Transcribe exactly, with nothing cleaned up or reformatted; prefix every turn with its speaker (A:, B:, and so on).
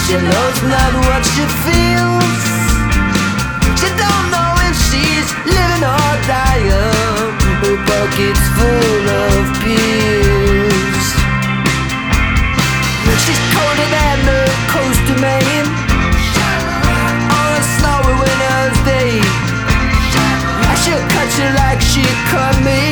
A: She knows not what she feels. She don't know if she's living or dying. Her pocket's full of pills. She's colder than the coast of Maine on a snowy winter's day. I should cut you like she cut me.